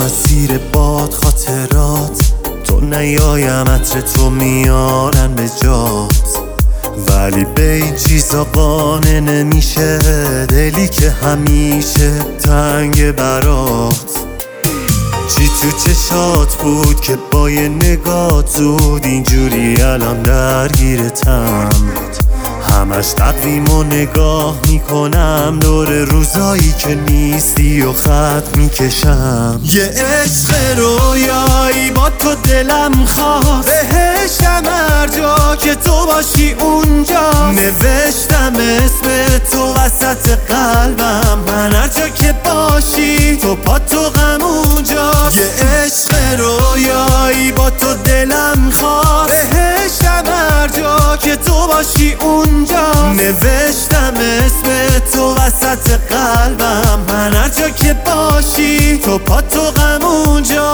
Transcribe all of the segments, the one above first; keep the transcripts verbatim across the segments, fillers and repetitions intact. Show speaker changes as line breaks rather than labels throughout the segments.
مسیر باد خاطرات، تو نیایم عطر تو میارن به جات، ولی به این چیزا قانع نمیشه دلی که همیشه تنگ برات. چی تو چشات بود که با یه نگاه زود اینجوری الان درگیرتم؟ همش تقویم و نگاه میکنم دور روزایی که نیستی و خط میکشم. یه عشق رویایی با تو دلم خواست، بهشتم هر جا که تو باشی اونجا. نوشتم اسم تو وسط قلبم، من هر جا که باشی تو پا تو غم اونجا. یه عشق رویایی با تو دلم خواست، بهشتم هر جا که تو باشی اونجا. نوشتم اسم تو وسط قلبم، من هر جا که باشی تو پا تو غم اونجا.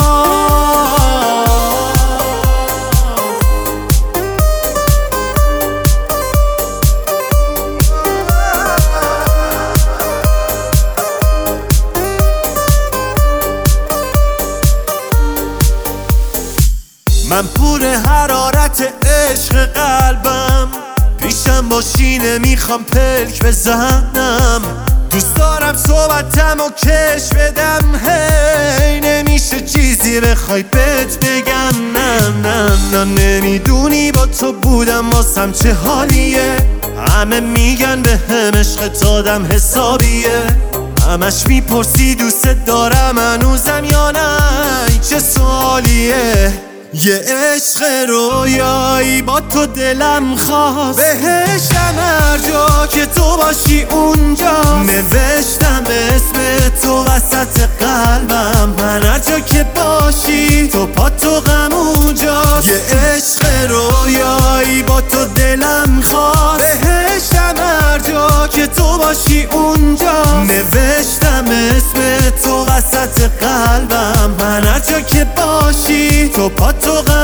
من پور حرارت عشق قلبم، پیشم باشی نمیخوام پلک بزنم. دوست دارم صحبتم و کش بدم، هی نمیشه چیزی بخوای بهت بگم. نه نه نه نمیدونی با تو بودم واسم چه حالیه. همه میگن به هم عشقت آدم حسابیه، همش میپرسی دوست دارم هنوزم یا نه، این چه سوالیه. یه عشق رویایی با تو دلم خواست، بهشتم هر جا که تو باشی اونجا. نوشتم اسم تو وسط قلبم، من هر جا که باشی تو پا تو غم اونجا. یه عشق رویایی با تو دلم خواست، بهشتم هر جا که تو باشی اونجا. نوشتم اسم تو وسط قلبم، من هر جا که باشی تو پا تو غم